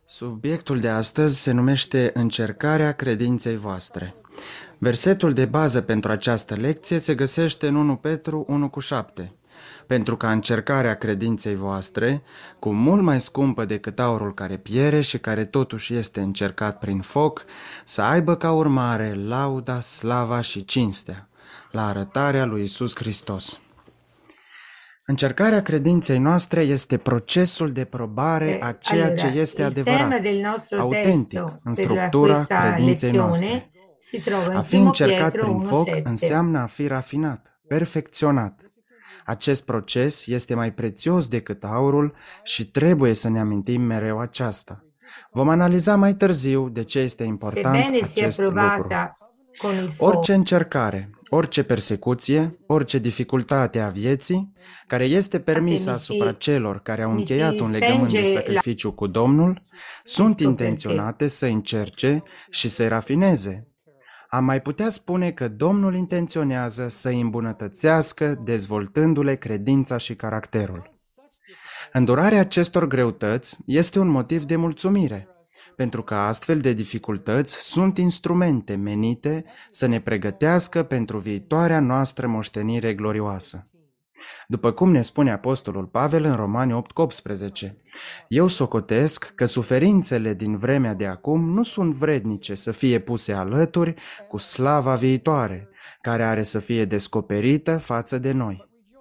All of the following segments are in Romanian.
Subiectul de astăzi se numește Încercarea credinței voastre. Versetul de bază pentru această lecție se găsește în 1 Petru 1:7. Pentru ca încercarea credinței voastre, cu mult mai scumpă decât aurul care piere și care totuși este încercat prin foc, să aibă ca urmare lauda, slava și cinstea, la arătarea lui Iisus Hristos. Încercarea credinței noastre este procesul de probare a ceea ce este adevărat, autentic, în structura credinței noastre. A fi încercat prin foc înseamnă a fi rafinat, perfecționat. Acest proces este mai prețios decât aurul și trebuie să ne amintim mereu aceasta. Vom analiza mai târziu de ce este important acest lucru. Orice încercare, orice persecuție, orice dificultate a vieții, care este permisă asupra celor care au încheiat un legământ de sacrificiu cu Domnul, sunt intenționate să încerce și să-i rafineze. Am mai putea spune că Domnul intenționează să-i îmbunătățească, dezvoltându-le credința și caracterul. Îndurarea acestor greutăți este un motiv de mulțumire, pentru că astfel de dificultăți sunt instrumente menite să ne pregătească pentru viitoarea noastră moștenire glorioasă. După cum ne spune Apostolul Pavel în Romani 8:18, eu socotesc că suferințele din vremea de acum nu sunt vrednice să fie puse alături cu slava viitoare, care are să fie descoperită față de noi.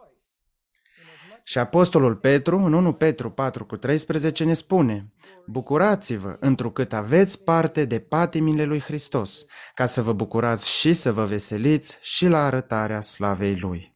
Și Apostolul Petru, în 1 Petru 4:13, ne spune: bucurați-vă, întrucât aveți parte de patimile lui Hristos, ca să vă bucurați și să vă veseliți și la arătarea slavei Lui.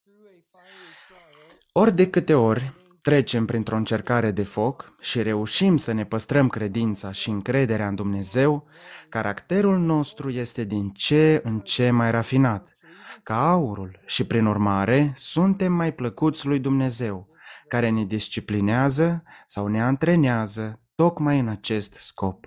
Ori de câte ori trecem printr-o încercare de foc și reușim să ne păstrăm credința și încrederea în Dumnezeu, caracterul nostru este din ce în ce mai rafinat, ca aurul, și prin urmare suntem mai plăcuți lui Dumnezeu, care ne disciplinează sau ne antrenează tocmai în acest scop.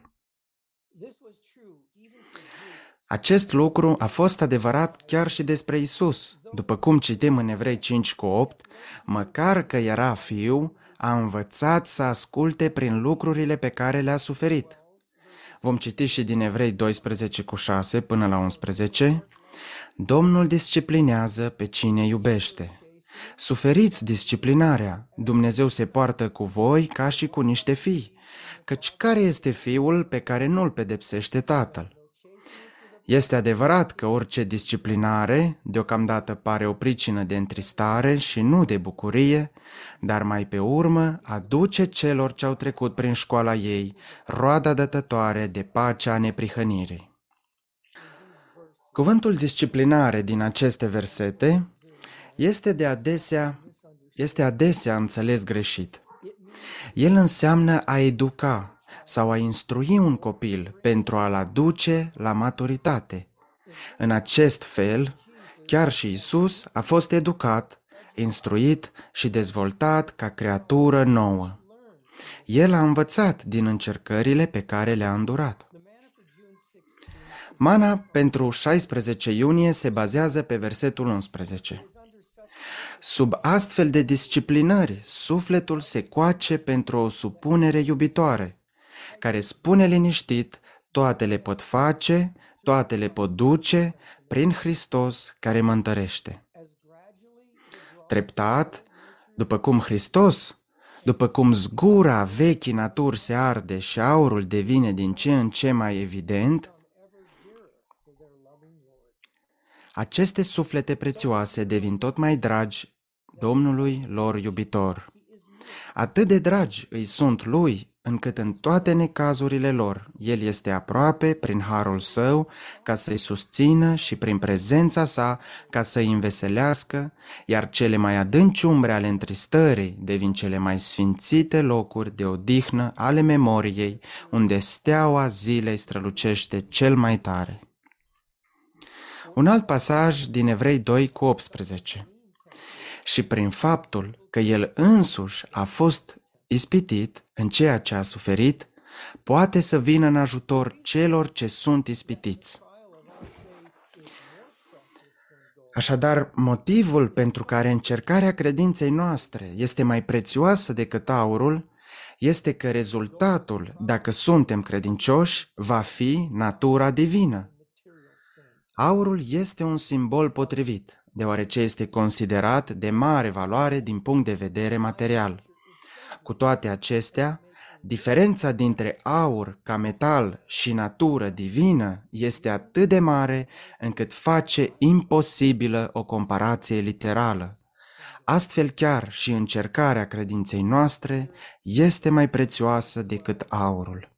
Acest lucru a fost adevărat chiar și despre Isus. După cum citim în Evrei 5:8, măcar că era fiu, a învățat să asculte prin lucrurile pe care le-a suferit. Vom citi și din Evrei 12:6 până la 11. Domnul disciplinează pe cine iubește. Suferiți disciplinarea, Dumnezeu se poartă cu voi ca și cu niște fii, căci care este fiul pe care nu-l pedepsește tatăl? Este adevărat că orice disciplinare deocamdată pare o pricină de întristare și nu de bucurie, dar mai pe urmă aduce celor ce au trecut prin școala ei roada dătătoare de pacea neprihănirii. Cuvântul disciplinare din aceste versete este adesea înțeles greșit. El înseamnă a educa sau a instrui un copil pentru a-l aduce la maturitate. În acest fel, chiar și Isus a fost educat, instruit și dezvoltat ca creatură nouă. El a învățat din încercările pe care le-a îndurat. Mana pentru 16 iunie se bazează pe versetul 11. Sub astfel de disciplinări, sufletul se coace pentru o supunere iubitoare, care spune liniștit: toate le pot face, toate le pot duce prin Hristos care mă întărește. Treptat, după cum zgura vechii naturi se arde și aurul devine din ce în ce mai evident, aceste suflete prețioase devin tot mai dragi Domnului lor iubitor. Atât de dragi îi sunt lui, încât în toate necazurile lor, el este aproape prin harul său ca să-i susțină și prin prezența sa ca să-i înveselească, iar cele mai adânci umbre ale întristării devin cele mai sfințite locuri de odihnă ale memoriei, unde steaua zilei strălucește cel mai tare. Un alt pasaj din Evrei 2:18. Și prin faptul că el însuși a fost ispitit în ceea ce a suferit, poate să vină în ajutor celor ce sunt ispitiți. Așadar, motivul pentru care încercarea credinței noastre este mai prețioasă decât aurul este că rezultatul, dacă suntem credincioși, va fi natura divină. Aurul este un simbol potrivit, deoarece este considerat de mare valoare din punct de vedere material. Cu toate acestea, diferența dintre aur ca metal și natură divină este atât de mare încât face imposibilă o comparație literală. Astfel chiar și încercarea credinței noastre este mai prețioasă decât aurul.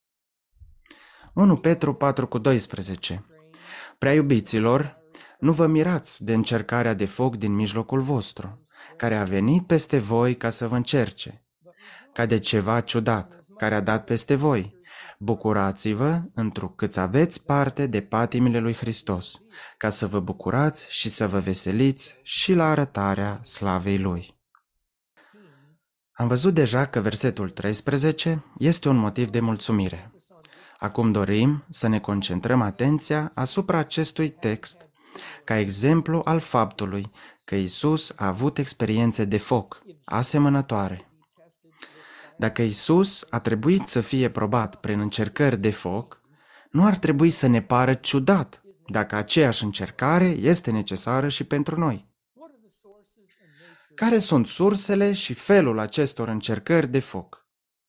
1 Petru 4,12 Prea iubiților, nu vă mirați de încercarea de foc din mijlocul vostru, care a venit peste voi ca să vă încerce, ca de ceva ciudat, care a dat peste voi. Bucurați-vă, întrucât aveți parte de patimile lui Hristos, ca să vă bucurați și să vă veseliți și la arătarea slavei Lui. Am văzut deja că versetul 13 este un motiv de mulțumire. Acum dorim să ne concentrăm atenția asupra acestui text, ca exemplu al faptului că Iisus a avut experiențe de foc, asemănătoare. Dacă Iisus a trebuit să fie probat prin încercări de foc, nu ar trebui să ne pară ciudat dacă aceeași încercare este necesară și pentru noi. Care sunt sursele și felul acestor încercări de foc?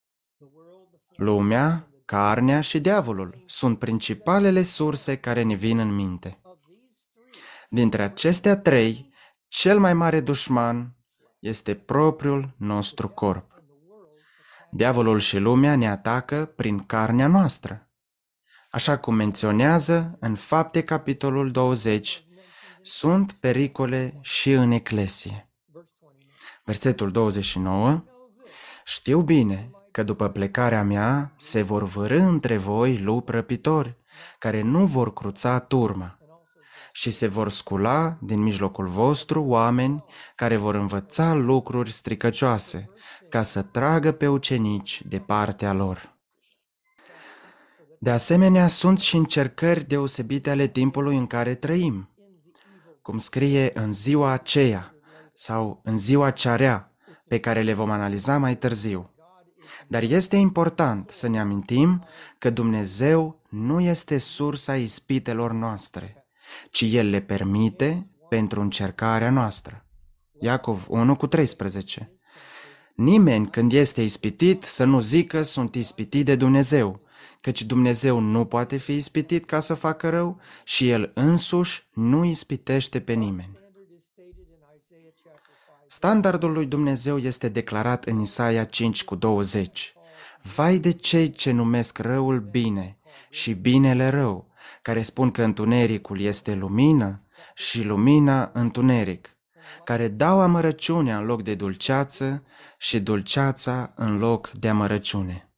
Lumea, carnea și diavolul sunt principalele surse care ne vin în minte. Dintre acestea trei, cel mai mare dușman este propriul nostru corp. Diavolul și lumea ne atacă prin carnea noastră. Așa cum menționează în Fapte capitolul 20, sunt pericole și în eclesie. Versetul 29, știu bine că după plecarea mea se vor vârî între voi lupi răpitori, care nu vor cruța turma, și se vor scula din mijlocul vostru oameni care vor învăța lucruri stricăcioase, ca să tragă pe ucenici de partea lor. De asemenea, sunt și încercări deosebite ale timpului în care trăim, cum scrie în ziua aceea sau în ziua cea rea, pe care le vom analiza mai târziu. Dar este important să ne amintim că Dumnezeu nu este sursa ispitelor noastre, ci El le permite pentru încercarea noastră. Iacov 1,13 Nimeni când este ispitit să nu zică sunt ispitit de Dumnezeu, căci Dumnezeu nu poate fi ispitit ca să facă rău și El însuși nu ispitește pe nimeni. Standardul lui Dumnezeu este declarat în Isaia 5,20. Vai de cei ce numesc răul bine și binele rău, care spun că întunericul este lumină și lumina întuneric, care dau amărăciunea în loc de dulceață și dulceața în loc de amărăciune.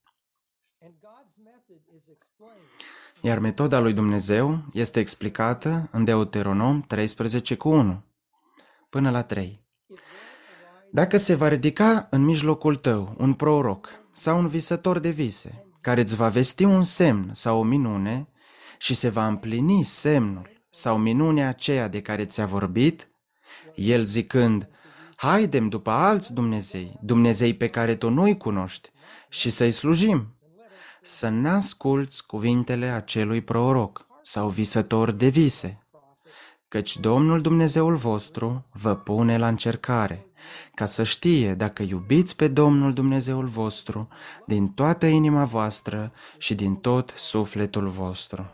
Iar metoda lui Dumnezeu este explicată în Deuteronom 13,1 până la 3. Dacă se va ridica în mijlocul tău un proroc sau un visător de vise, care îți va vesti un semn sau o minune și se va împlini semnul sau minunea aceea de care ți-a vorbit, el zicând, haidem după alți Dumnezei, Dumnezei pe care tu nu-i cunoști, și să-i slujim, să n-asculți cuvintele acelui proroc sau visător de vise, căci Domnul Dumnezeul vostru vă pune la încercare, ca să știe dacă iubiți pe Domnul Dumnezeul vostru din toată inima voastră și din tot sufletul vostru.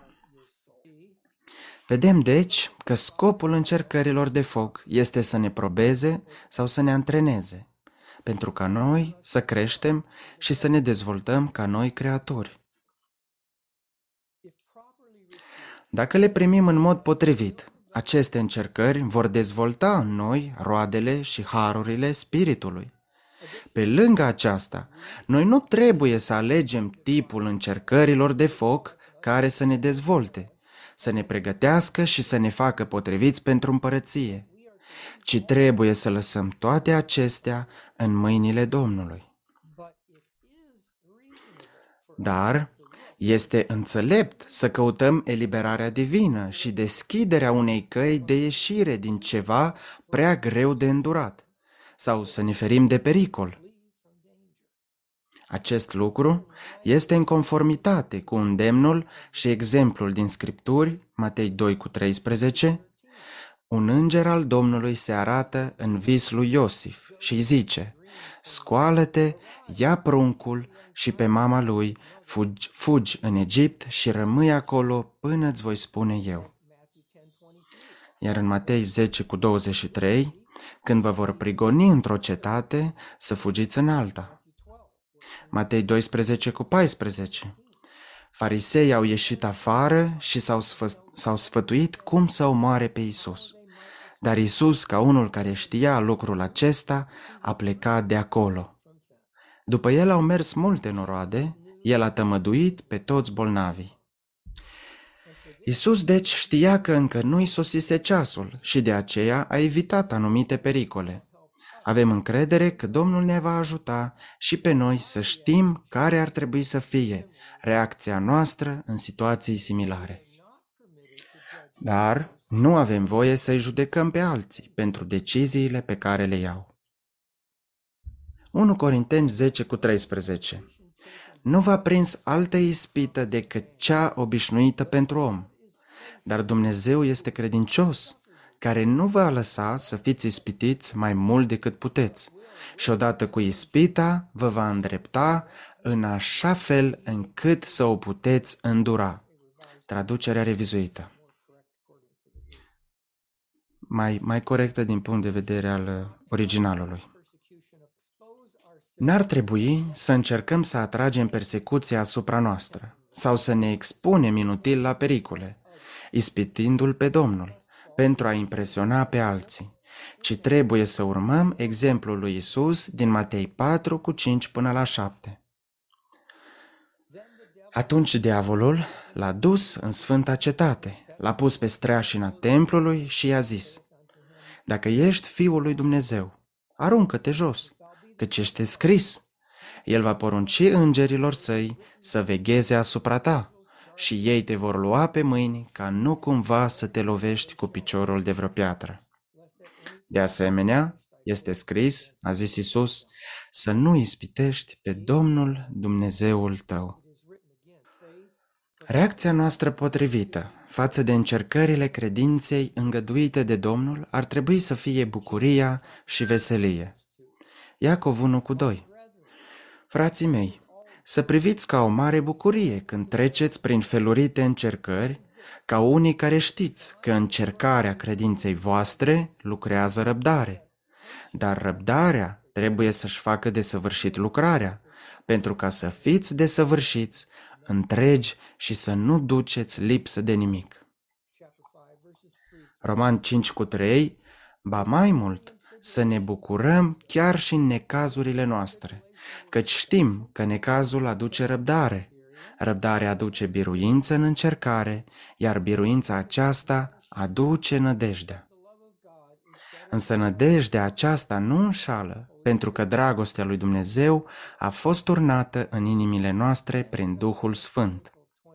Vedem deci că scopul încercărilor de foc este să ne probeze sau să ne antreneze, pentru ca noi să creștem și să ne dezvoltăm ca noi creatori. Dacă le primim în mod potrivit, aceste încercări vor dezvolta în noi roadele și harurile Spiritului. Pe lângă aceasta, noi nu trebuie să alegem tipul încercărilor de foc care să ne dezvolte, să ne pregătească și să ne facă potriviți pentru împărăție, ci trebuie să lăsăm toate acestea în mâinile Domnului. Dar este înțelept să căutăm eliberarea divină și deschiderea unei căi de ieșire din ceva prea greu de îndurat, sau să ne ferim de pericol. Acest lucru este în conformitate cu îndemnul și exemplul din Scripturi, Matei 2:13. Un înger al Domnului se arată în vis lui Iosif și îi zice: scoală-te, ia pruncul și pe mama lui, fugi în Egipt și rămâi acolo până îți voi spune eu. Iar în Matei 10:23, când vă vor prigoni într-o cetate, să fugiți în alta. Matei 12:14, fariseii au ieșit afară și s-au sfătuit cum să omoare pe Iisus. Dar Iisus, ca unul care știa lucrul acesta, a plecat de acolo. După el au mers multe noroade, el a tămăduit pe toți bolnavii. Iisus deci știa că încă nu-i sosise ceasul și de aceea a evitat anumite pericole. Avem încredere că Domnul ne va ajuta și pe noi să știm care ar trebui să fie reacția noastră în situații similare. Dar nu avem voie să-i judecăm pe alții pentru deciziile pe care le iau. 1 Corinteni 10:13. Nu v-a prins altă ispită decât cea obișnuită pentru om, dar Dumnezeu este credincios, care nu va lăsa să fiți ispitiți mai mult decât puteți, și odată cu ispita vă va îndrepta în așa fel încât să o puteți îndura. Traducerea revizuită. Mai corectă din punct de vedere al originalului. N-ar trebui să încercăm să atragem persecuția asupra noastră sau să ne expunem inutil la pericole, ispitindu-L pe Domnul, pentru a impresiona pe alții, ci trebuie să urmăm exemplul lui Iisus din Matei 4:5-7. Atunci diavolul l-a dus în sfânta cetate, l-a pus pe streașina templului și i-a zis: dacă ești Fiul lui Dumnezeu, aruncă-te jos, căci este scris: El va porunci îngerilor săi să vegheze asupra ta și ei te vor lua pe mâini ca nu cumva să te lovești cu piciorul de vreo piatră. De asemenea, este scris, a zis Iisus, să nu ispitești pe Domnul Dumnezeul tău. Reacția noastră potrivită față de încercările credinței îngăduite de Domnul ar trebui să fie bucuria și veselie. Iacov 1:2. Frații mei, să priviți ca o mare bucurie când treceți prin felurite încercări, ca unii care știți că încercarea credinței voastre lucrează răbdare. Dar răbdarea trebuie să-și facă desăvârșit lucrarea, pentru ca să fiți desăvârșiți, întregi și să nu duceți lipsă de nimic. Roman 5:3, ba mai mult, să ne bucurăm chiar și în necazurile noastre, căci știm că necazul aduce răbdare, răbdarea aduce biruință în încercare, iar biruința aceasta aduce nădejdea. Însă nădejdea aceasta nu înșală, pentru că dragostea lui Dumnezeu a fost turnată în inimile noastre prin Duhul Sfânt.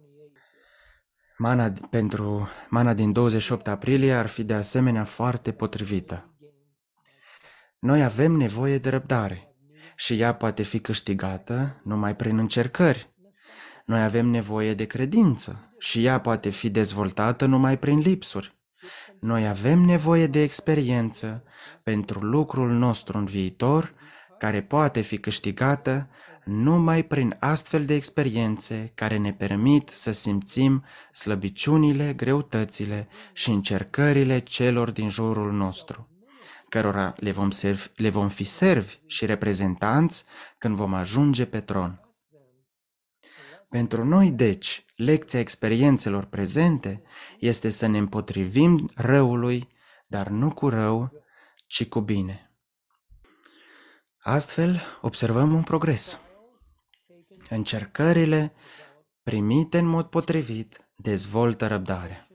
Mana din 28 aprilie ar fi de asemenea foarte potrivită. Noi avem nevoie de răbdare și ea poate fi câștigată numai prin încercări. Noi avem nevoie de credință și ea poate fi dezvoltată numai prin lipsuri. Noi avem nevoie de experiență pentru lucrul nostru în viitor, care poate fi câștigată numai prin astfel de experiențe care ne permit să simțim slăbiciunile, greutățile și încercările celor din jurul nostru, cărora le vom fi servi și reprezentanți când vom ajunge pe tron. Pentru noi, deci, lecția experiențelor prezente este să ne împotrivim răului, dar nu cu rău, ci cu bine. Astfel, observăm un progres. Încercările primite în mod potrivit dezvoltă răbdarea.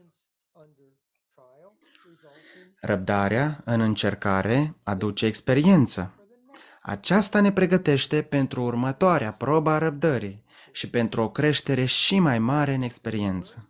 Răbdarea în încercare aduce experiență. Aceasta ne pregătește pentru următoarea probă a răbdării și pentru o creștere și mai mare în experiență.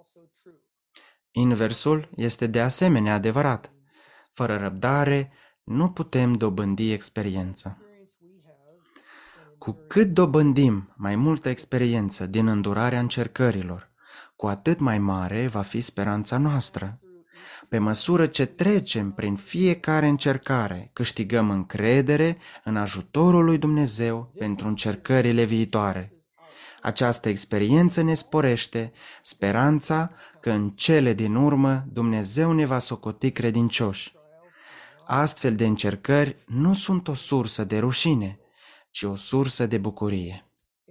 Inversul este de asemenea adevărat. Fără răbdare nu putem dobândi experiență. Cu cât dobândim mai multă experiență din îndurarea încercărilor, cu atât mai mare va fi speranța noastră. Pe măsură ce trecem prin fiecare încercare, câștigăm încredere în ajutorul lui Dumnezeu pentru încercările viitoare. Această experiență ne sporește speranța că în cele din urmă Dumnezeu ne va socoti credincioși. Astfel de încercări nu sunt o sursă de rușine, ci o sursă de bucurie.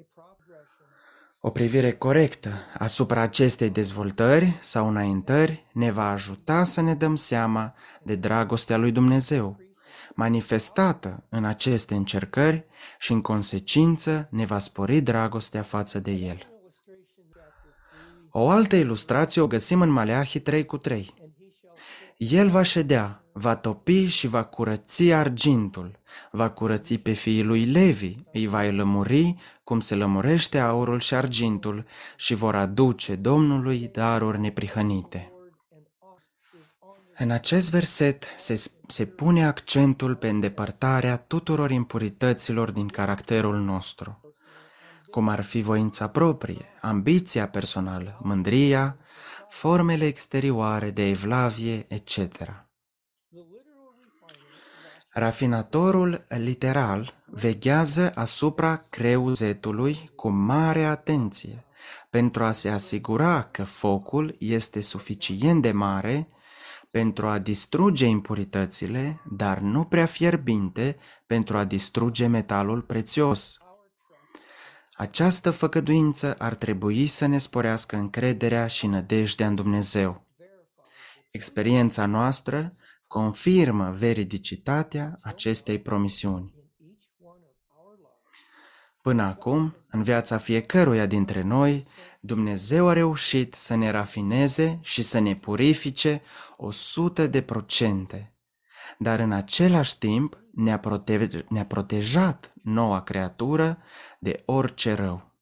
O privire corectă asupra acestei dezvoltări sau înaintări ne va ajuta să ne dăm seama de dragostea lui Dumnezeu, manifestată în aceste încercări și în consecință ne va spori dragostea față de El. O altă ilustrație o găsim în Maleahi 3:3. El va ședea, va topi și va curăți argintul, va curăți pe fiii lui Levi, îi va lămuri cum se lămurește aurul și argintul și vor aduce Domnului daruri neprihănite. În acest verset se pune accentul pe îndepărtarea tuturor impurităților din caracterul nostru, cum ar fi voința proprie, ambiția personală, mândria, formele exterioare de evlavie, etc. Rafinatorul literal veghează asupra creuzetului cu mare atenție pentru a se asigura că focul este suficient de mare pentru a distruge impuritățile, dar nu prea fierbinte pentru a distruge metalul prețios. Această făgăduință ar trebui să ne sporească încrederea și nădejdea în Dumnezeu. Experiența noastră confirmă veridicitatea acestei promisiuni. Până acum, în viața fiecăruia dintre noi, Dumnezeu a reușit să ne rafineze și să ne purifice 100%, dar în același timp ne-a protejat noua creatură de orice rău.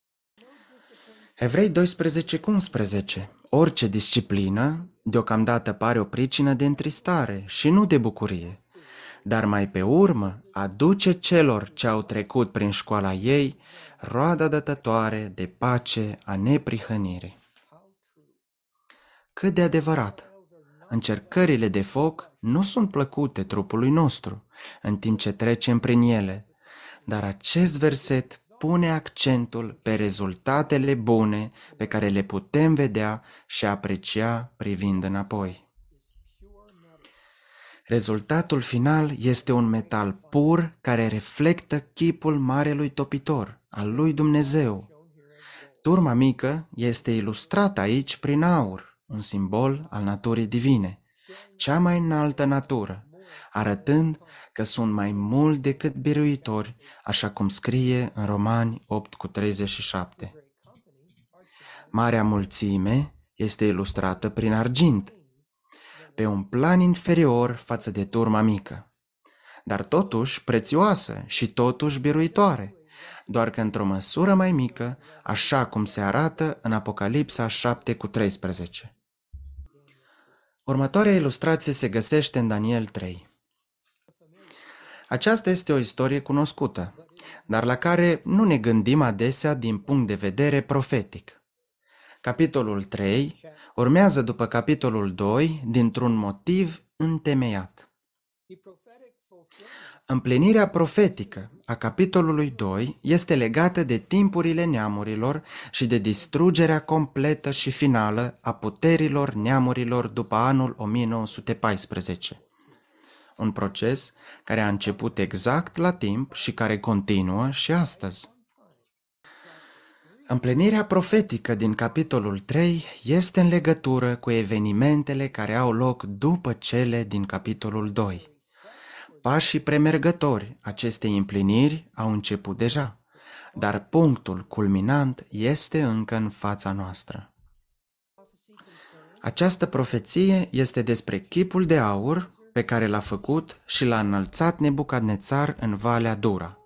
Evrei 12:11. Orice disciplină deocamdată pare o pricină de întristare și nu de bucurie, dar mai pe urmă aduce celor ce au trecut prin școala ei roada dătătoare de pace a neprihănirii. Cât de adevărat! Încercările de foc nu sunt plăcute trupului nostru în timp ce trecem prin ele, dar acest verset pune accentul pe rezultatele bune pe care le putem vedea și aprecia privind înapoi. Rezultatul final este un metal pur care reflectă chipul Marelui Topitor, al lui Dumnezeu. Turma mică este ilustrată aici prin aur, un simbol al naturii divine, cea mai înaltă natură, arătând că sunt mai mult decât biruitori, așa cum scrie în Romani 8:37. Marea mulțime este ilustrată prin argint, pe un plan inferior față de turma mică, dar totuși prețioasă și totuși biruitoare, doar că într-o măsură mai mică, așa cum se arată în Apocalipsa 7:13. Următoarea ilustrație se găsește în Daniel 3. Aceasta este o istorie cunoscută, dar la care nu ne gândim adesea din punct de vedere profetic. Capitolul 3 urmează după capitolul 2 dintr-un motiv întemeiat. Împlinirea profetică a capitolului 2 este legată de timpurile neamurilor și de distrugerea completă și finală a puterilor neamurilor după anul 1914. Un proces care a început exact la timp și care continuă și astăzi. Împlinirea profetică din capitolul 3 este în legătură cu evenimentele care au loc după cele din capitolul 2. Pașii premergători acestei împliniri au început deja, dar punctul culminant este încă în fața noastră. Această profeție este despre chipul de aur pe care l-a făcut și l-a înălțat Nebucadnețar în Valea Dura.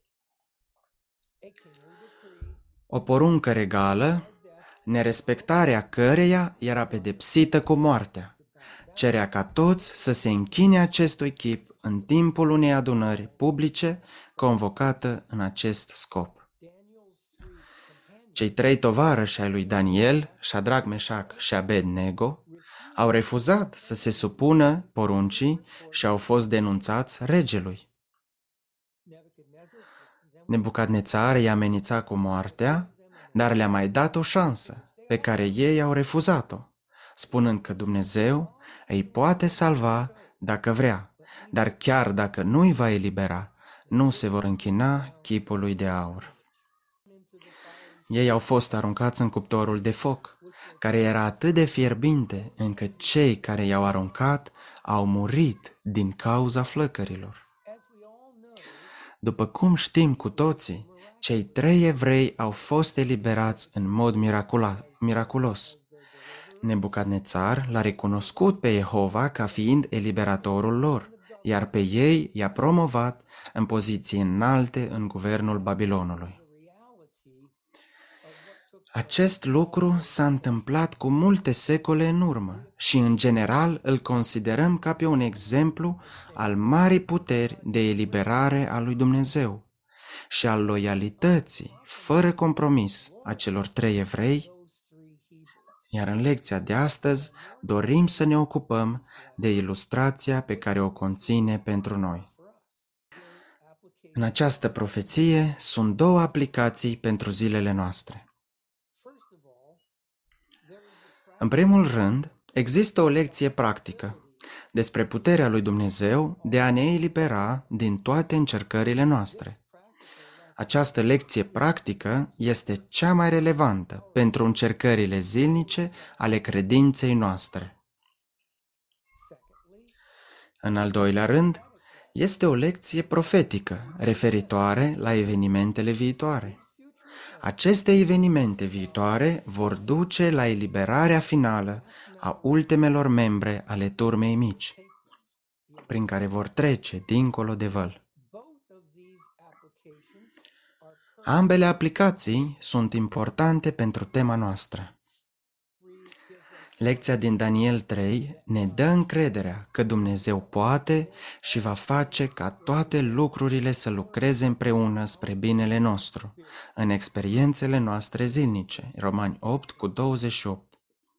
O poruncă regală, nerespectarea căreia era pedepsită cu moartea, cerea ca toți să se închine acestui chip în timpul unei adunări publice convocată în acest scop. Cei 3 tovarăși ai lui Daniel, Șadrac, Meșac și Abednego, au refuzat să se supună poruncii și au fost denunțați regelui. Nebucadnețar i-a amenințat cu moartea, dar le-a mai dat o șansă, pe care ei au refuzat-o, spunând că Dumnezeu îi poate salva dacă vrea, dar chiar dacă nu îi va elibera, nu se vor închina chipului de aur. Ei au fost aruncați în cuptorul de foc, care era atât de fierbinte încât cei care i-au aruncat au murit din cauza flăcărilor. După cum știm cu toții, cei 3 evrei au fost eliberați în mod miraculos. Nebucadnețar l-a recunoscut pe Jehova ca fiind eliberatorul lor, iar pe ei i-a promovat în poziții înalte în guvernul Babilonului. Acest lucru s-a întâmplat cu multe secole în urmă și, în general, îl considerăm ca pe un exemplu al marii puteri de eliberare a lui Dumnezeu și al loialității, fără compromis, a celor 3 evrei, iar în lecția de astăzi dorim să ne ocupăm de ilustrația pe care o conține pentru noi. În această profeție sunt 2 aplicații pentru zilele noastre. În primul rând, există o lecție practică despre puterea lui Dumnezeu de a ne elibera din toate încercările noastre. Această lecție practică este cea mai relevantă pentru încercările zilnice ale credinței noastre. În al doilea rând, este o lecție profetică referitoare la evenimentele viitoare. Aceste evenimente viitoare vor duce la eliberarea finală a ultimelor membre ale turmei mici, prin care vor trece dincolo de văl. Ambele aplicații sunt importante pentru tema noastră. Lecția din Daniel 3 ne dă încrederea că Dumnezeu poate și va face ca toate lucrurile să lucreze împreună spre binele nostru, în experiențele noastre zilnice. Romani 8:28.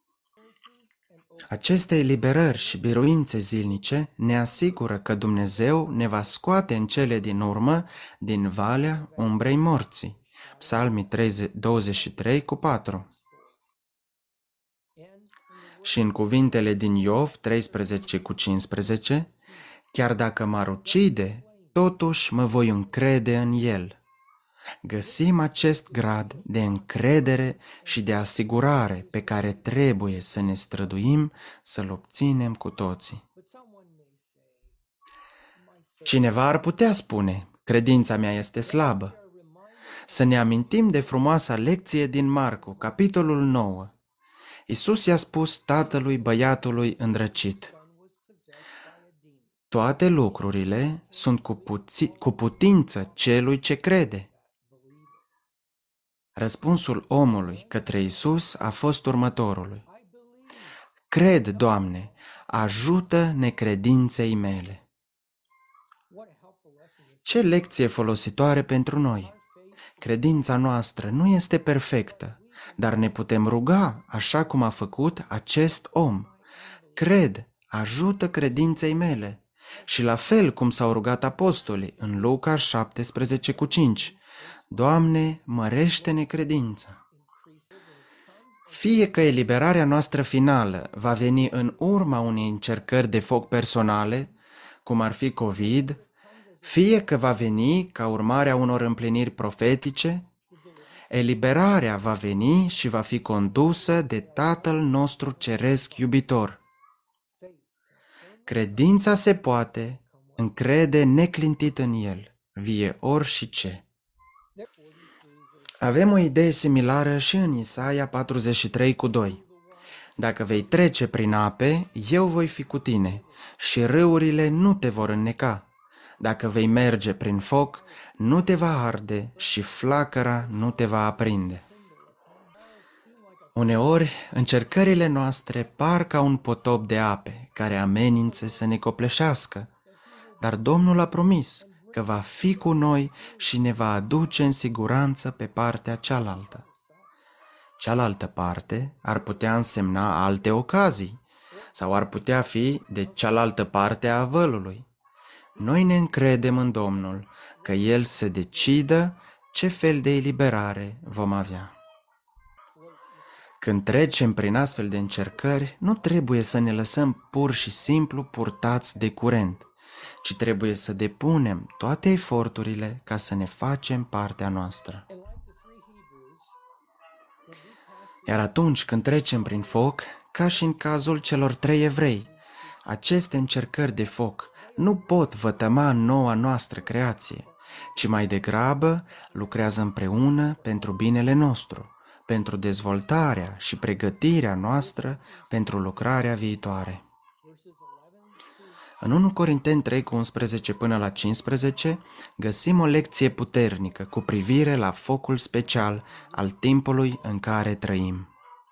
Aceste eliberări și biruințe zilnice ne asigură că Dumnezeu ne va scoate în cele din urmă din valea umbrei morții. Psalmii 23:4. Și în cuvintele din Iov 13:15, chiar dacă m-ar ucide, totuși mă voi încrede în El. Găsim acest grad de încredere și de asigurare pe care trebuie să ne străduim să-l obținem cu toții. Cineva ar putea spune, credința mea este slabă. Să ne amintim de frumoasa lecție din Marcu, capitolul 9. Iisus i-a spus tatălui băiatului îndrăcit: toate lucrurile sunt cu putință celui ce crede. Răspunsul omului către Iisus a fost următorul: cred, Doamne, ajută necredinței mele. Ce lecție folositoare pentru noi! Credința noastră nu este perfectă, dar ne putem ruga așa cum a făcut acest om. Cred, ajută credinței mele. Și la fel cum s-au rugat apostolii în Luca 17:5. Doamne, mărește-ne credința. Fie că eliberarea noastră finală va veni în urma unei încercări de foc personale, cum ar fi COVID, fie că va veni ca urmare a unor împliniri profetice, eliberarea va veni și va fi condusă de Tatăl nostru ceresc iubitor. Credința se poate, încrede neclintit în El, vie orice. Avem o idee similară și în Isaia 43:2. Dacă vei trece prin ape, eu voi fi cu tine și râurile nu te vor înneca. Dacă vei merge prin foc, nu te va arde și flacăra nu te va aprinde. Uneori, încercările noastre par ca un potop de ape care amenință să ne copleșească, dar Domnul a promis că va fi cu noi și ne va aduce în siguranță pe partea cealaltă. Cealaltă parte ar putea însemna alte ocazii sau ar putea fi de cealaltă parte a vălului. Noi ne încredem în Domnul că El să decidă ce fel de eliberare vom avea. Când trecem prin astfel de încercări, nu trebuie să ne lăsăm pur și simplu purtați de curent, ci trebuie să depunem toate eforturile ca să ne facem partea noastră. Iar atunci când trecem prin foc, ca și în cazul celor 3 evrei, aceste încercări de foc nu pot vătăma noua noastră creație, ci mai degrabă lucrează împreună pentru binele nostru, pentru dezvoltarea și pregătirea noastră pentru lucrarea viitoare. În 1 Corinteni 3, cu 11 până la 15, găsim o lecție puternică cu privire la focul special al timpului în care trăim.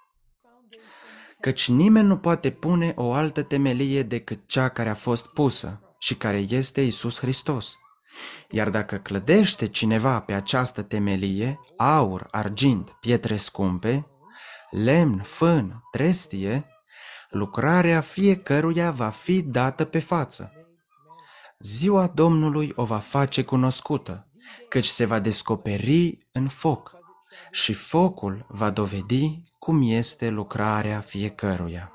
Căci nimeni nu poate pune o altă temelie decât cea care a fost pusă și care este Iisus Hristos. Iar dacă clădește cineva pe această temelie, aur, argint, pietre scumpe, lemn, fân, trestie, lucrarea fiecăruia va fi dată pe față. Ziua Domnului o va face cunoscută, căci se va descoperi în foc și focul va dovedi cum este lucrarea fiecăruia.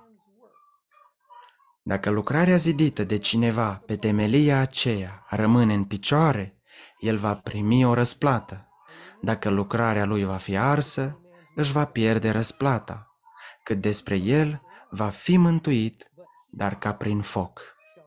Dacă lucrarea zidită de cineva pe temelia aceea rămâne în picioare, el va primi o răsplată. Dacă lucrarea lui va fi arsă, își va pierde răsplata. Cât despre el, va fi mântuit, dar ca prin foc.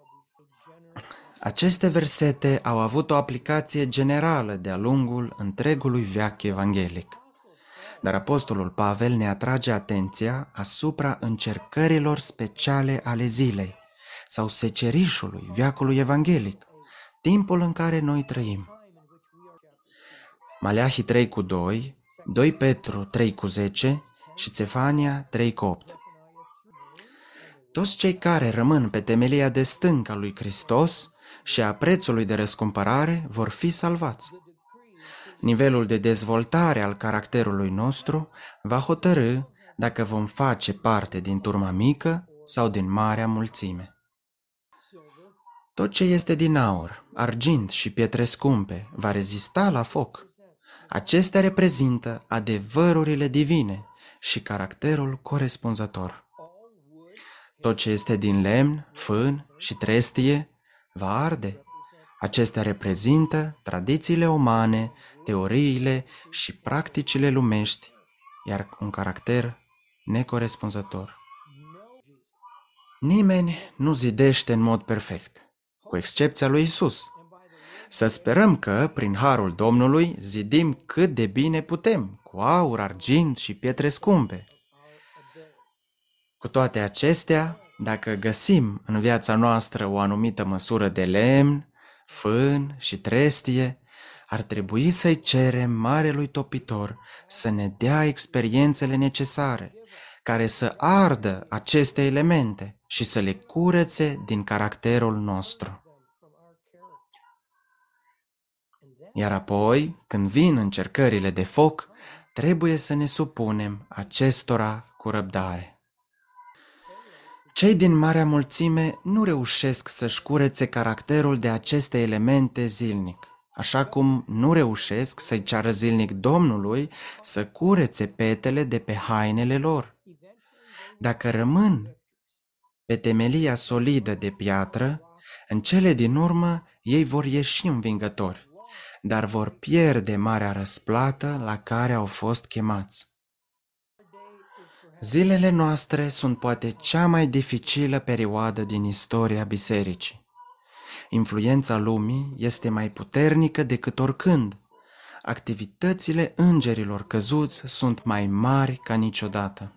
Aceste versete au avut o aplicație generală de-a lungul întregului veac evanghelic. Dar apostolul Pavel ne atrage atenția asupra încercărilor speciale ale zilei sau secerișului veacului evanghelic, timpul în care noi trăim. Maleahi 3 cu 2, 2 Petru 3 cu 10 și Țefania 3 cu 8. Toți cei care rămân pe temelia de stâncă a lui Hristos și a prețului de răscumpărare vor fi salvați. Nivelul de dezvoltare al caracterului nostru va hotărî dacă vom face parte din turma mică sau din marea mulțime. Tot ce este din aur, argint și pietre scumpe va rezista la foc. Acestea reprezintă adevărurile divine și caracterul corespunzător. Tot ce este din lemn, fân și trestie va arde. Acestea reprezintă tradițiile umane, teoriile și practicile lumești, iar un caracter necorespunzător. Nimeni nu zidește în mod perfect, cu excepția lui Isus. Să sperăm că, prin harul Domnului, zidim cât de bine putem, cu aur, argint și pietre scumpe. Cu toate acestea, dacă găsim în viața noastră o anumită măsură de lemn, fân și trestie, ar trebui să-i cerem Marelui Topitor să ne dea experiențele necesare, care să ardă aceste elemente și să le curețe din caracterul nostru. Iar apoi, când vin încercările de foc, trebuie să ne supunem acestora cu răbdare. Cei din marea mulțime nu reușesc să-și curețe caracterul de aceste elemente zilnic, așa cum nu reușesc să-i ceară zilnic Domnului să curețe petele de pe hainele lor. Dacă rămân pe temelia solidă de piatră, în cele din urmă ei vor ieși învingători, dar vor pierde marea răsplată la care au fost chemați. Zilele noastre sunt poate cea mai dificilă perioadă din istoria bisericii. Influența lumii este mai puternică decât oricând. Activitățile îngerilor căzuți sunt mai mari ca niciodată.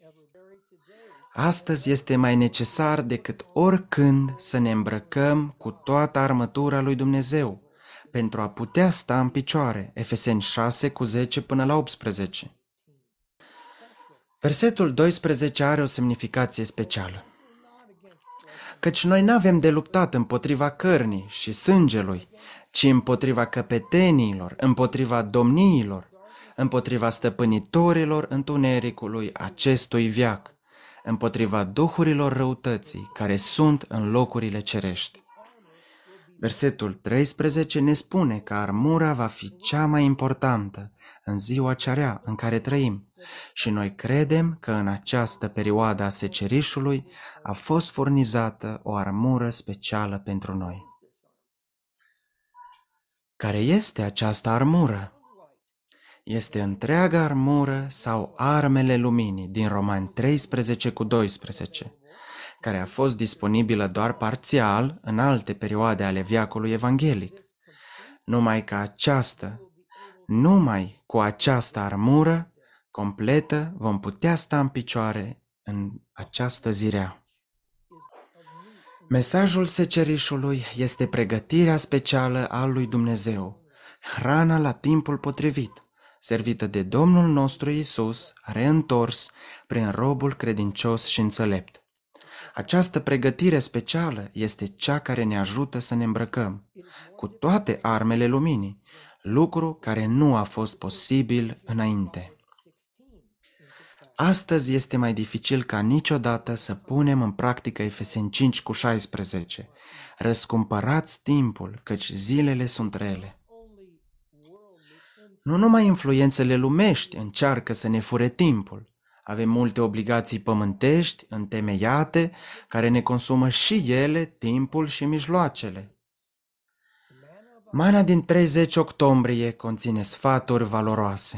Astăzi este mai necesar decât oricând să ne îmbrăcăm cu toată armătura lui Dumnezeu pentru a putea sta în picioare. Efeseni 6 cu 10 până la 18. Versetul 12 are o semnificație specială. Căci noi n-avem de luptat împotriva cărnii și sângelui, ci împotriva căpetenilor, împotriva domniilor, împotriva stăpânitorilor întunericului acestui veac, împotriva duhurilor răutății care sunt în locurile cerești. Versetul 13 ne spune că armura va fi cea mai importantă în ziua cea rea în care trăim și noi credem că în această perioadă a secerișului a fost furnizată o armură specială pentru noi. Care este această armură? Este întreaga armură sau armele luminii din Romani 13:12, care a fost disponibilă doar parțial în alte perioade ale veacului evanghelic. Numai cu această armură completă vom putea sta în picioare în această zi rea. Mesajul secerișului este pregătirea specială a lui Dumnezeu, hrana la timpul potrivit, servită de Domnul nostru Iisus, reîntors prin robul credincios și înțelept. Această pregătire specială este cea care ne ajută să ne îmbrăcăm cu toate armele luminii, lucru care nu a fost posibil înainte. Astăzi este mai dificil ca niciodată să punem în practică Efeseni 5:16. Răscumpărați timpul, căci zilele sunt rele. Nu numai influențele lumești încearcă să ne fure timpul. Avem multe obligații pământești, întemeiate, care ne consumă și ele timpul și mijloacele. Mana din 30 octombrie conține sfaturi valoroase.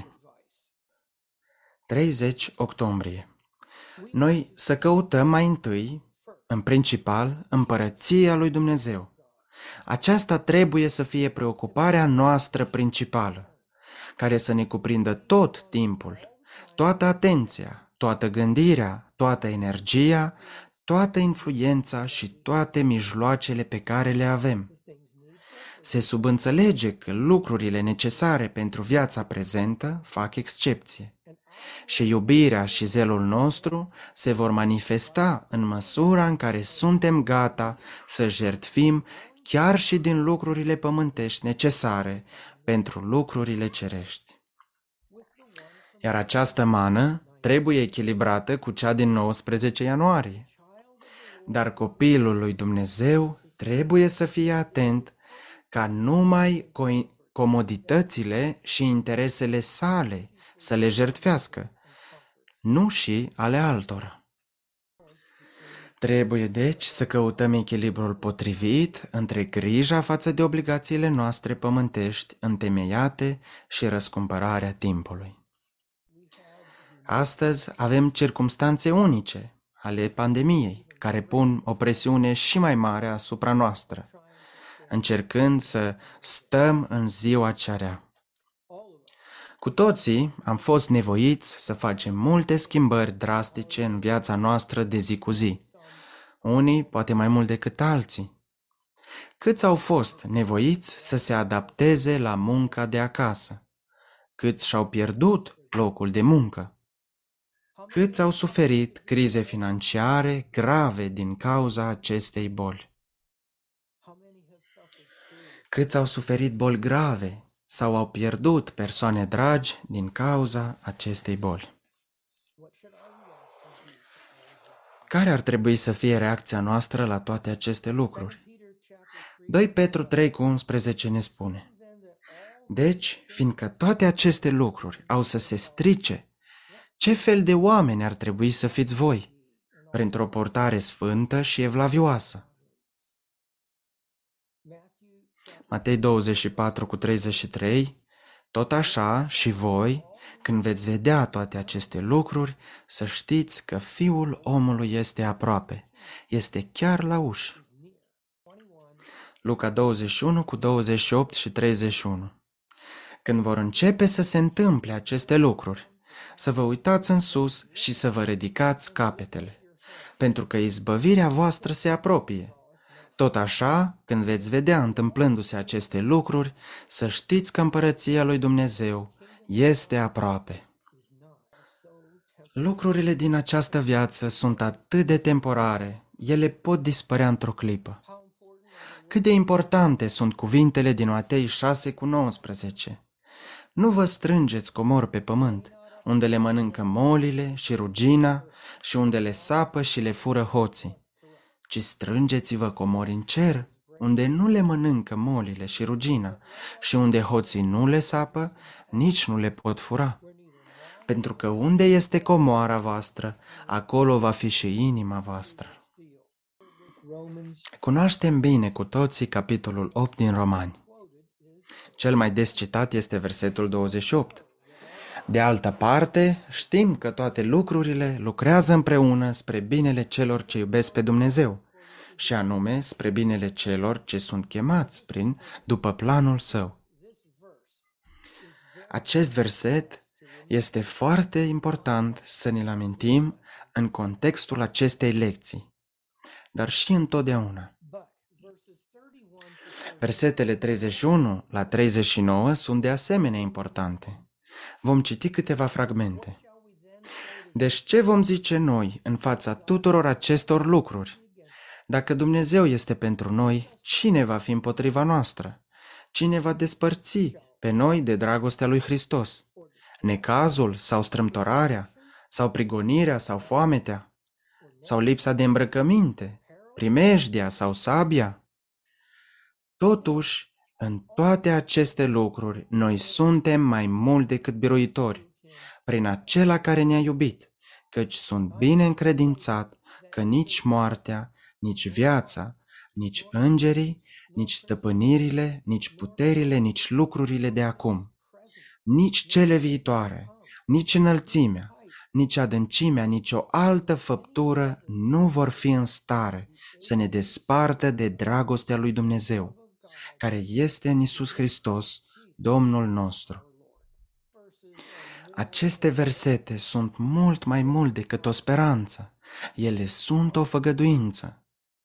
30 octombrie. Noi să căutăm mai întâi, în principal, împărăția lui Dumnezeu. Aceasta trebuie să fie preocuparea noastră principală, care să ne cuprindă tot timpul, toată atenția, toată gândirea, toată energia, toată influența și toate mijloacele pe care le avem. Se subînțelege că lucrurile necesare pentru viața prezentă fac excepție și iubirea și zelul nostru se vor manifesta în măsura în care suntem gata să jertfim chiar și din lucrurile pământești necesare pentru lucrurile cerești. Iar această mană trebuie echilibrată cu cea din 19 ianuarie. Dar copilul lui Dumnezeu trebuie să fie atent ca numai comoditățile și interesele sale să le jertfească, nu și ale altora. Trebuie deci să căutăm echilibrul potrivit între grija față de obligațiile noastre pământești întemeiate și răscumpărarea timpului. Astăzi avem circumstanțe unice ale pandemiei, care pun o presiune și mai mare asupra noastră, încercând să stăm în ziua cea rea. Cu toții am fost nevoiți să facem multe schimbări drastice în viața noastră de zi cu zi, unii poate mai mult decât alții. Câți au fost nevoiți să se adapteze la munca de acasă? Câți și-au pierdut locul de muncă? Câți au suferit crize financiare grave din cauza acestei boli? Câți au suferit boli grave sau au pierdut persoane dragi din cauza acestei boli? Care ar trebui să fie reacția noastră la toate aceste lucruri? 2 Petru 3:11 ne spune: deci, fiindcă toate aceste lucruri au să se strice, ce fel de oameni ar trebui să fiți voi, printr-o portare sfântă și evlavioasă? Matei 24:33. Tot așa și voi, când veți vedea toate aceste lucruri, să știți că Fiul omului este aproape, este chiar la ușă. Luca 21:28 și 31. Când vor începe să se întâmple aceste lucruri, să vă uitați în sus și să vă ridicați capetele, pentru că izbăvirea voastră se apropie. Tot așa, când veți vedea întâmplându-se aceste lucruri, să știți că împărăția lui Dumnezeu este aproape. Lucrurile din această viață sunt atât de temporare, ele pot dispărea într-o clipă. Cât de importante sunt cuvintele din Matei 6:19. Nu vă strângeți comori pe pământ, unde le mănâncă molile și rugina și unde le sapă și le fură hoții, ci strângeți-vă comori în cer, unde nu le mănâncă molile și rugina și unde hoții nu le sapă, nici nu le pot fura. Pentru că unde este comoara voastră, acolo va fi și inima voastră. Cunoaștem bine cu toții capitolul 8 din Romani. Cel mai des citat este versetul 28. De altă parte, știm că toate lucrurile lucrează împreună spre binele celor ce iubesc pe Dumnezeu, și anume spre binele celor ce sunt chemați după planul Său. Acest verset este foarte important să ne-l amintim în contextul acestei lecții, dar și întotdeauna. Versetele 31 la 39 sunt de asemenea importante. Vom citi câteva fragmente. Deci ce vom zice noi în fața tuturor acestor lucruri? Dacă Dumnezeu este pentru noi, cine va fi împotriva noastră? Cine va despărți pe noi de dragostea lui Hristos? Necazul sau strâmtorarea, sau prigonirea sau foametea, sau lipsa de îmbrăcăminte, primejdia sau sabia? Totuși, în toate aceste lucruri, noi suntem mai mult decât biruitori, prin acela care ne-a iubit, căci sunt bine încredințat că nici moartea, nici viața, nici îngerii, nici stăpânirile, nici puterile, nici lucrurile de acum, nici cele viitoare, nici înălțimea, nici adâncimea, nici o altă făptură nu vor fi în stare să ne despartă de dragostea lui Dumnezeu, care este în Iisus Hristos, Domnul nostru. Aceste versete sunt mult mai mult decât o speranță. Ele sunt o făgăduință.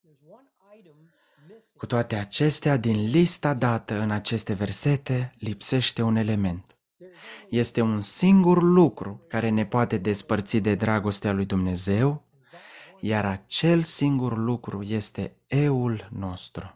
Cu toate acestea, din lista dată în aceste versete, lipsește un element. Este un singur lucru care ne poate despărți de dragostea lui Dumnezeu, iar acel singur lucru este eul nostru.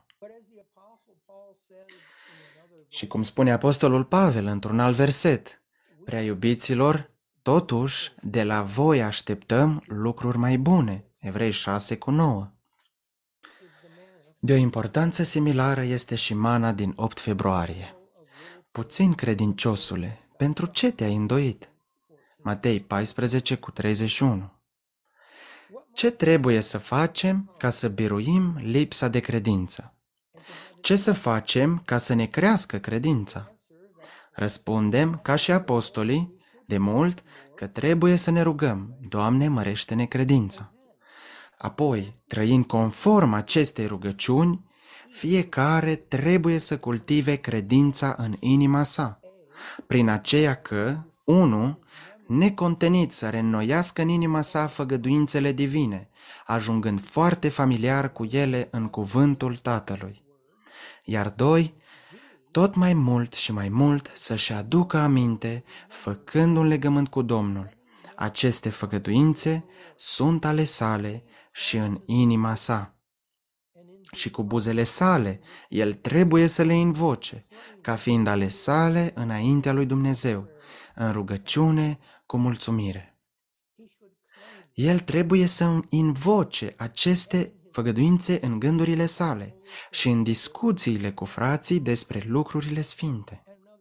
Și cum spune Apostolul Pavel într-un alt verset, prea iubiților, totuși de la voi așteptăm lucruri mai bune. Evrei 6:9. De o importanță similară este și mana din 8 februarie. Puțin credinciosule, pentru ce te-ai îndoit? Matei 14:31. Ce trebuie să facem ca să biruim lipsa de credință? Ce să facem ca să ne crească credința? Răspundem, ca și apostolii, de mult, că trebuie să ne rugăm, Doamne, mărește-ne credința. Apoi, trăind conform acestei rugăciuni, fiecare trebuie să cultive credința în inima sa, prin aceea că, 1. Necontenit să reînnoiască în inima sa făgăduințele divine, ajungând foarte familiar cu ele în cuvântul Tatălui. Iar 2. Tot mai mult și mai mult să-și aducă aminte, făcând un legământ cu Domnul. Aceste făgăduințe sunt ale sale și în inima sa. Și cu buzele sale, el trebuie să le invoce, ca fiind ale sale înaintea lui Dumnezeu, în rugăciune cu mulțumire. El trebuie să invoce aceste făgăduințe în gândurile sale și în discuțiile cu frații despre lucrurile sfinte.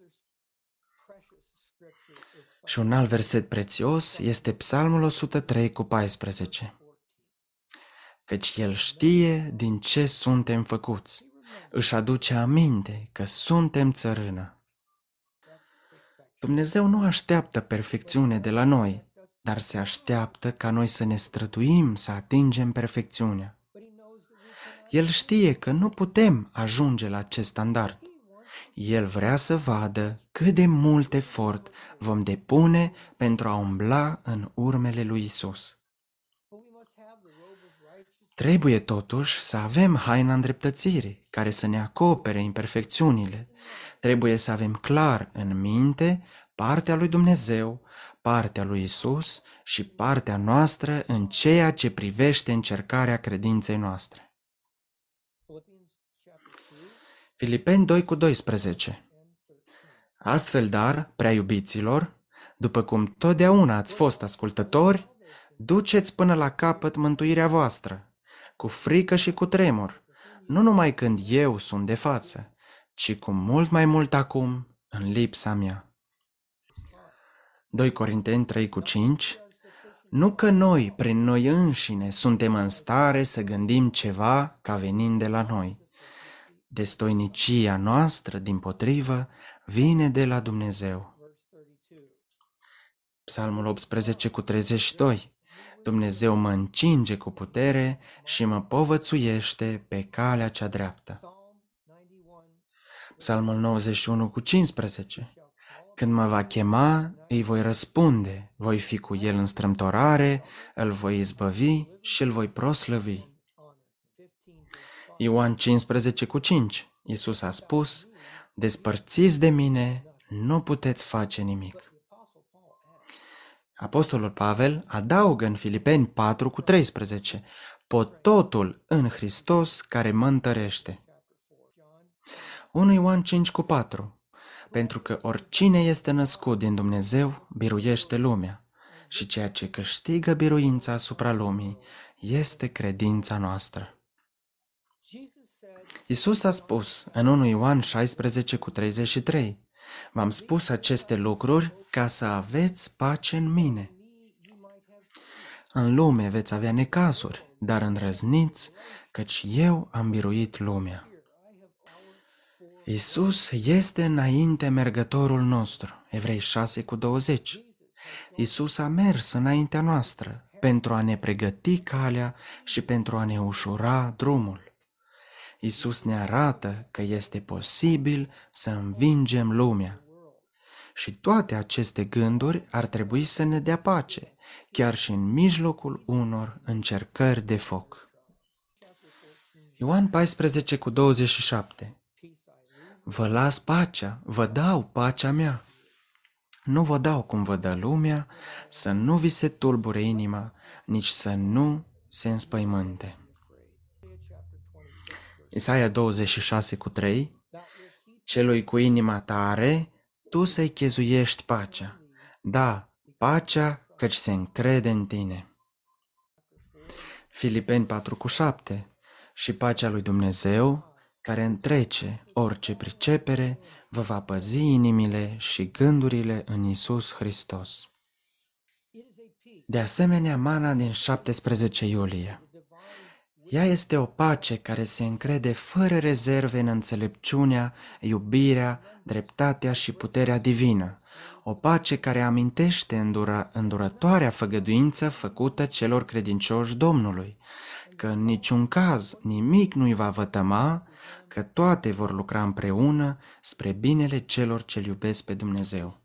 Și un alt verset prețios este Psalmul 103:14. Căci El știe din ce suntem făcuți, își aduce aminte că suntem țărână. Dumnezeu nu așteaptă perfecțiune de la noi, dar se așteaptă ca noi să ne străduim să atingem perfecțiunea. El știe că nu putem ajunge la acest standard. El vrea să vadă cât de mult efort vom depune pentru a umbla în urmele lui Isus. Trebuie totuși să avem haina îndreptățirii, care să ne acopere imperfecțiunile. Trebuie să avem clar în minte partea lui Dumnezeu, partea lui Isus și partea noastră în ceea ce privește încercarea credinței noastre. Filipeni 2:12. Astfel, dar, prea iubiților, după cum totdeauna ați fost ascultători, duceți până la capăt mântuirea voastră, cu frică și cu tremur, nu numai când eu sunt de față, ci cu mult mai mult acum, în lipsa mea. 2 Corinteni 3:5. Nu că noi, prin noi înșine, suntem în stare să gândim ceva ca venind de la noi. Destoinicia noastră, dimpotrivă, vine de la Dumnezeu. Psalmul 18:32. Dumnezeu mă încinge cu putere și mă povățuiește pe calea cea dreaptă. Psalmul 91:15. Când mă va chema, îi voi răspunde, voi fi cu el în strâmtorare, îl voi izbăvi și îl voi proslăvi. Ioan 15:5. Iisus a spus, despărțiți de mine, nu puteți face nimic. Apostolul Pavel adaugă în Filipeni 4:13, pot totul în Hristos care mă întărește. 1 Ioan 5:4, pentru că oricine este născut din Dumnezeu biruiește lumea și ceea ce câștigă biruința asupra lumii este credința noastră. Iisus a spus în 1 Ioan 16:33, v-am spus aceste lucruri ca să aveți pace în mine. În lume veți avea necazuri, dar înrăzniți, căci eu am biruit lumea. Iisus este înainte mergătorul nostru, Evrei 6:20. Iisus a mers înaintea noastră pentru a ne pregăti calea și pentru a ne ușura drumul. Iisus ne arată că este posibil să învingem lumea. Și toate aceste gânduri ar trebui să ne dea pace, chiar și în mijlocul unor încercări de foc. Ioan 14:27. Vă las pacea, vă dau pacea mea. Nu vă dau cum vă dă lumea, să nu vi se tulbure inima, nici să nu se înspăimânte. Isaia 26:3. Celui cu inima tare, tu să-i chezuiești pacea. Da, pacea, căci se încrede în tine. Filipeni 4:7. Și pacea lui Dumnezeu, care întrece orice pricepere, vă va păzi inimile și gândurile în Iisus Hristos. De asemenea, mana din 17 iulie. Ea este o pace care se încrede fără rezerve în înțelepciunea, iubirea, dreptatea și puterea divină. O pace care amintește îndurătoarea făgăduință făcută celor credincioși Domnului, că în niciun caz nimic nu-i va vătăma, că toate vor lucra împreună spre binele celor ce-L iubesc pe Dumnezeu.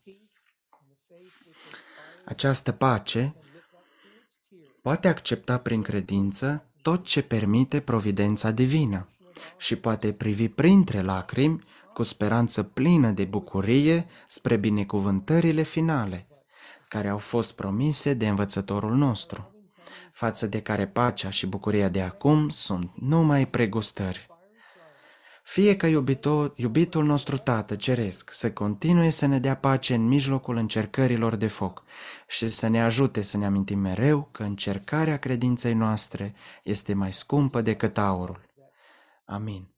Această pace poate accepta prin credință tot ce permite providența divină și poate privi printre lacrimi cu speranță plină de bucurie spre binecuvântările finale, care au fost promise de învățătorul nostru, față de care pacea și bucuria de acum sunt numai pregustări. Fie ca iubitul nostru Tată Ceresc să continue să ne dea pace în mijlocul încercărilor de foc și să ne ajute să ne amintim mereu că încercarea credinței noastre este mai scumpă decât aurul. Amin.